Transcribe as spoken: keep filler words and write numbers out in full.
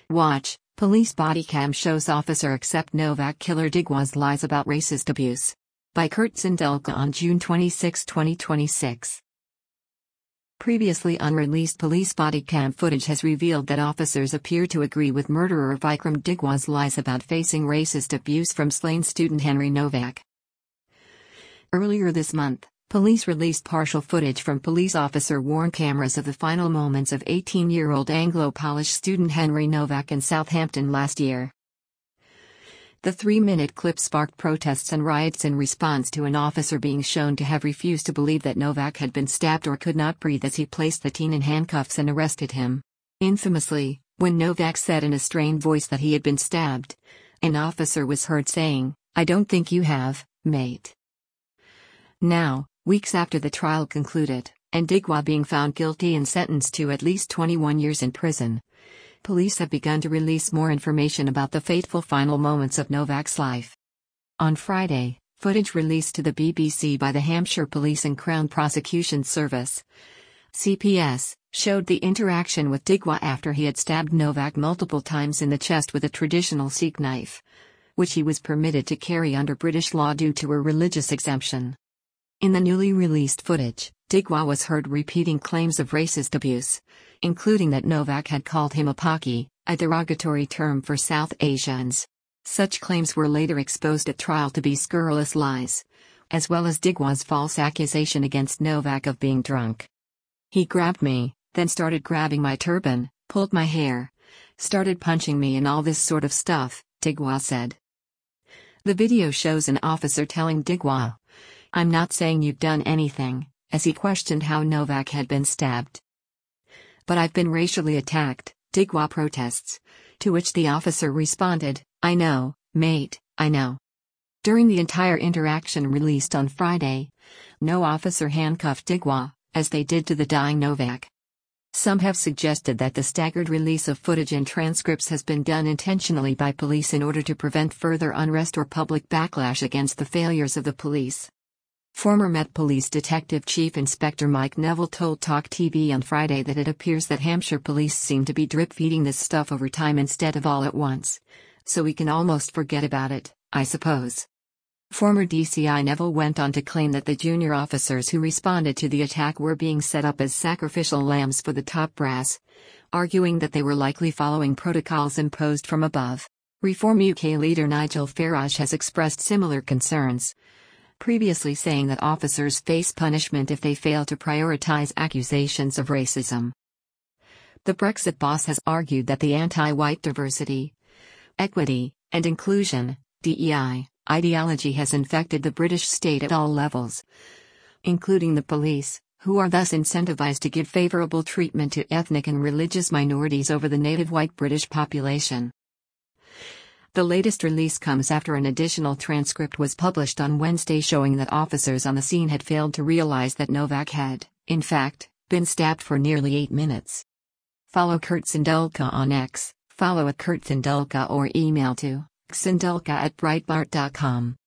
Watch, police body cam shows officer accept Novak killer Digwa's lies about racist abuse. By Kurt Sindelka on June twenty-sixth, twenty twenty-six. Previously unreleased police body cam footage has revealed that officers appear to agree with murderer Vikram Digwa's lies about facing racist abuse from slain student Henry Novak. Earlier this month, police released partial footage from police officer worn cameras of the final moments of eighteen-year-old Anglo-Polish student Henry Novak in Southampton last year. The three-minute clip sparked protests and riots in response to an officer being shown to have refused to believe that Novak had been stabbed or could not breathe as he placed the teen in handcuffs and arrested him. Infamously, when Novak said in a strained voice that he had been stabbed, an officer was heard saying, "I don't think you have, mate." Now, weeks after the trial concluded, and Digwa being found guilty and sentenced to at least twenty-one years in prison, police have begun to release more information about the fateful final moments of Novak's life. On Friday, footage released to the B B C by the Hampshire Police and Crown Prosecution Service (C P S) showed the interaction with Digwa after he had stabbed Novak multiple times in the chest with a traditional Sikh knife, which he was permitted to carry under British law due to a religious exemption. In the newly released footage, Digwa was heard repeating claims of racist abuse, including that Novak had called him a Paki, a derogatory term for South Asians. Such claims were later exposed at trial to be scurrilous lies, as well as Digwa's false accusation against Novak of being drunk. "He grabbed me, then started grabbing my turban, pulled my hair, started punching me and all this sort of stuff," Digwa said. The video shows an officer telling Digwa, "I'm not saying you've done anything," as he questioned how Novak had been stabbed. "But I've been racially attacked," Digwa protests, to which the officer responded, "I know, mate, I know." During the entire interaction released on Friday, no officer handcuffed Digwa, as they did to the dying Novak. Some have suggested that the staggered release of footage and transcripts has been done intentionally by police in order to prevent further unrest or public backlash against the failures of the police. Former Met Police Detective Chief Inspector Mike Neville told Talk T V on Friday that it appears that Hampshire police seem to be drip-feeding this stuff over time instead of all at once, so we can almost forget about it, I suppose. Former D C I Neville went on to claim that the junior officers who responded to the attack were being set up as sacrificial lambs for the top brass, arguing that they were likely following protocols imposed from above. Reform U K leader Nigel Farage has expressed similar concerns, previously saying that officers face punishment if they fail to prioritize accusations of racism. The Brexit boss has argued that the anti-white diversity, equity, and inclusion (D E I) ideology has infected the British state at all levels, including the police, who are thus incentivized to give favourable treatment to ethnic and religious minorities over the native white British population. The latest release comes after an additional transcript was published on Wednesday showing that officers on the scene had failed to realize that Novak had, in fact, been stabbed for nearly eight minutes. Follow Kurt Sindelka on X, follow at Kurt Sindelka or email to sindelka at breitbart dot com.